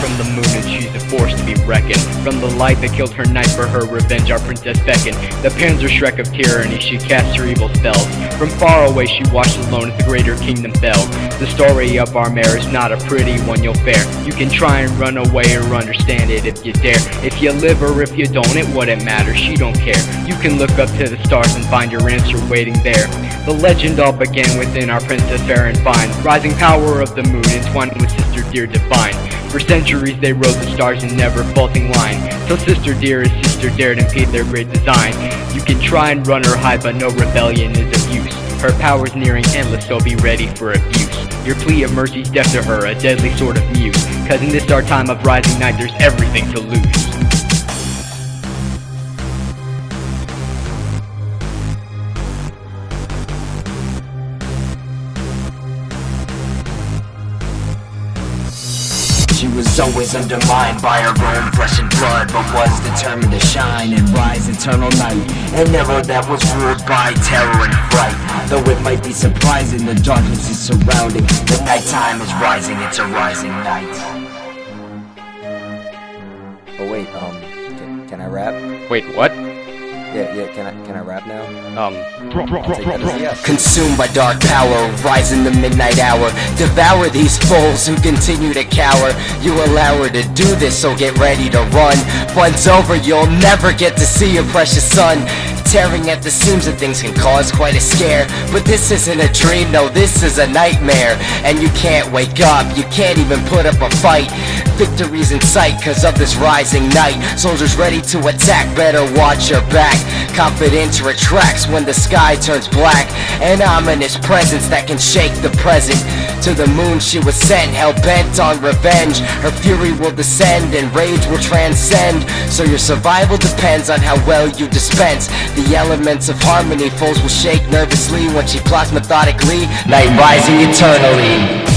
from the moon, and she's a force to be reckoned. From the light that killed her knight, for her revenge our princess beckoned. The Panzer Shrek of tyranny, she cast her evil spells. From far away she watched alone as the greater kingdom fell. The story of our mare is not a pretty one you'll fare. You can try and run away or understand it if you dare. If you live or if you don't, it wouldn't matter, she don't care. You can look up to the stars and find your answer waiting there. The legend all began within our princess fair and fine. Rising power of the moon, entwined with Sister Dear divine. For centuries they rode the stars in never faulting line, till Sister Dear is Sister dared impede their great design. You can try and run or hide, but no rebellion is of use. Her power's nearing endless, so be ready for abuse. Your plea of mercy's death to her, a deadly sort of muse. Cause in this our time of rising night, there's everything to lose. She was always undermined by her own flesh and blood, but was determined to shine and rise eternal night. An era that was ruled by terror and fright. Though it might be surprising, the darkness is surrounding. The nighttime is rising, it's a rising night. Oh wait, can I rap? Wait, what? Yeah, can I rap now? I'll take that as a yes. Consumed by dark power, rise in the midnight hour. Devour these fools who continue to cower. You allow her to do this, so get ready to run. Fun's over, you'll never get to see your precious son. Tearing at the seams of things can cause quite a scare. But this isn't a dream, no, this is a nightmare. And you can't wake up, you can't even put up a fight. Victory's in sight cause of this rising night. Soldiers ready to attack, better watch your back. Confidence retracts when the sky turns black. An ominous presence that can shake the present. To the moon she was sent, hell-bent on revenge. Her fury will descend and rage will transcend. So your survival depends on how well you dispense the elements of harmony. Foes will shake nervously when she plots methodically. Night rising eternally.